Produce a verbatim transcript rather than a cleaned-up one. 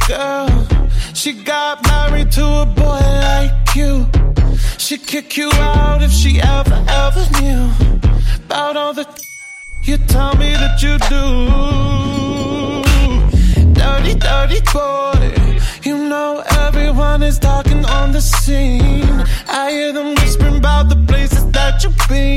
girl. She got married to a boy like you. She'd kick you out if she ever, ever knew about all the you tell me that you do. Dirty, dirty boy. You know everyone is talking on the scene. I hear them whispering about the places that you've been.